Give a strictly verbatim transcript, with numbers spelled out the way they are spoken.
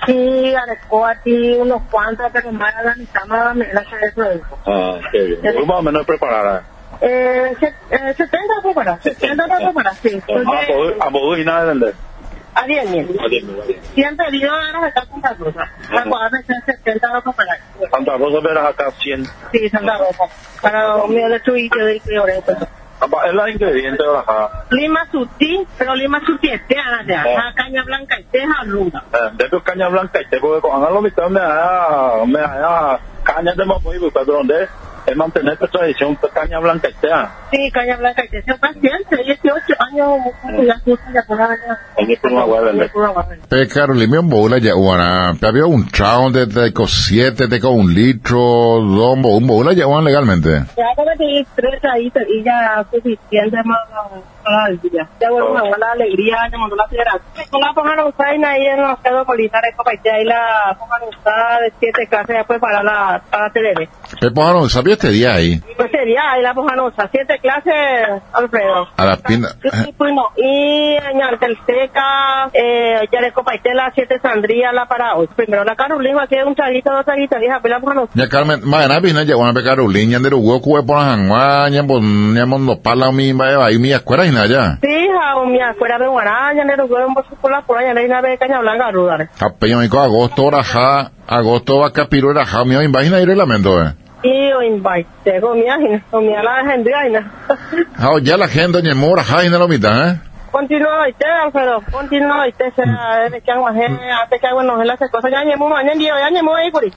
Sí, adecuó a ti unos cuantos, pero más a la mitad más a la hacer eso. Ah, qué bien. ¿Cómo más o menos preparar? Eh, se, eh, setenta preparar, setenta preparar, sí. ¿A vos y nada de vender? A diez mil. A diez mil, a diez mil. Siempre digo, ahora está Santa Rosa. La cuadra está setenta para preparar. Santa Rosa verás acá cien. Sí, Santa Rosa. Para los míos de tu y de peor. Es la ingrediente de la java. Lima sutil, pero lima sutil este allá. La caña blanca y teja luna. De tu caña blanca y te porque cuando lo mitad me da me da caña de muy pero donde es mantener esta tradición de caña blanca y teja. Sí, caña blanca y teja. Paciente, dieciocho años ya puso ya por allá. Allí por una hueva. Pe Carolina un bola ya una. Pe había un chao de te con siete te con un litro, dos un bola ya una legalmente. Ya como te tres ahí y ya suficiente más para el día. Ya bueno, una buena alegría, ya mandó la piedra. Con la pongan a usar ahí en los pedos militares, copa y ahí la pongan a usar de siete clases después para la para T V. Pe pongan sabía este día ahí. Pues sería ahí la pongan a usar siete clases, Alfredo. A la pina. Sí, pues no. Y Ñartel Seca, eh, ya de copa y tela, siete sandría la para hoy. Primero la Carolina, aquí hay un traguito, dos traguitos, vieja, pues la pongan a usar. Ya Carmen, mañana vine ya una pe Carolina de Uruguay por Hanwa, ya bon, ya mon no pala mi va ahí mi escuela y nada ya. Sí, hija, mi escuela de Guaraña, de Uruguay, un poco por la por allá, de una caña blanca, rudar. Apeño mi agosto raja, agosto va capiro raja, mi imagina ir el lamento eh. Y yo invite, con mi agina, con mi ala gente agina. Ah, ya la gente ni mora jaina lo mitad eh. Continúa usted, Alfredo, continúa usted, será de que hago antes que hago en las cosas, ya ñemo, ya ñemo, ya ñemo ahí por ahí.